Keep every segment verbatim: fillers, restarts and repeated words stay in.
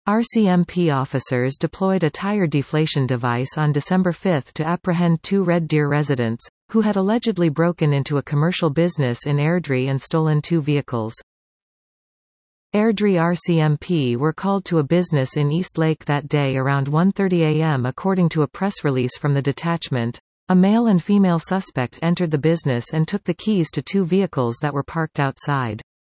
R C M P officers deployed a tire deflation device on December fifth to apprehend two Red Deer residents, who had allegedly broken into a commercial business in Airdrie and stolen two vehicles. Airdrie R C M P were called to a business in East Lake that day around one thirty a m According to a press release from the detachment, a male and female suspect entered the business and took the keys to two vehicles that were parked outside.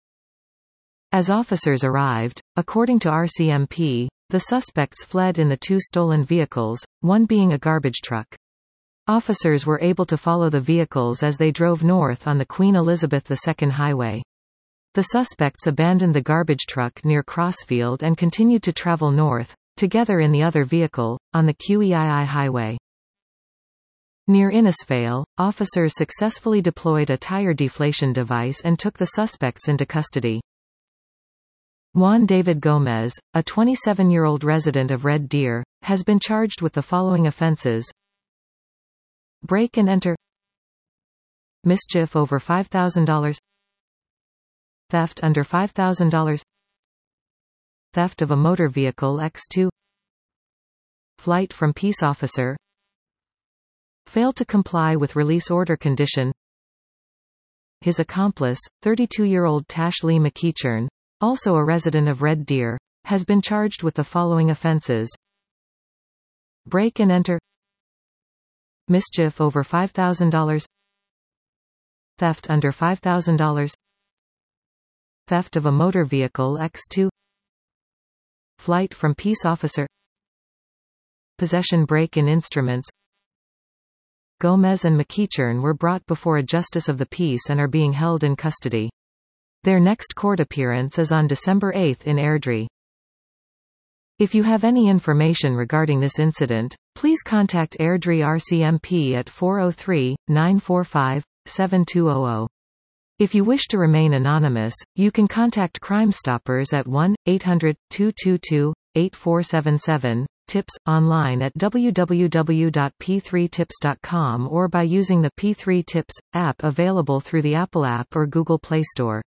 As officers arrived, according to R C M P, the suspects fled in the two stolen vehicles, one being a garbage truck. Officers were able to follow the vehicles as they drove north on the Queen Elizabeth the Second Highway. The suspects abandoned the garbage truck near Crossfield and continued to travel north, together in the other vehicle, on the Q E I I highway. Near Innisfail, officers successfully deployed a tire deflation device and took the suspects into custody. Juan David Gomez, a twenty-seven-year-old resident of Red Deer, has been charged with the following offenses: break and enter, mischief over five thousand dollars, theft under five thousand dollars, theft of a motor vehicle by two, flight from peace officer, failed to comply with release order condition. His accomplice, thirty-two-year-old Tash Lee McEachern, also a resident of Red Deer, has been charged with the following offenses: break and enter, mischief over five thousand dollars, theft under five thousand dollars, theft of a motor vehicle by two, flight from peace officer, possession break-in instruments. Gomez and McEachern were brought before a justice of the peace and are being held in custody. Their next court appearance is on December eighth in Airdrie. If you have any information regarding this incident, please contact Airdrie R C M P at four oh three, nine four five, seven two zero zero. If you wish to remain anonymous, you can contact Crime Stoppers at one eight hundred, two two two, eight four seven seven, tips, online at w w w dot p three tips dot com or by using the P three Tips app available through the Apple app or Google Play Store.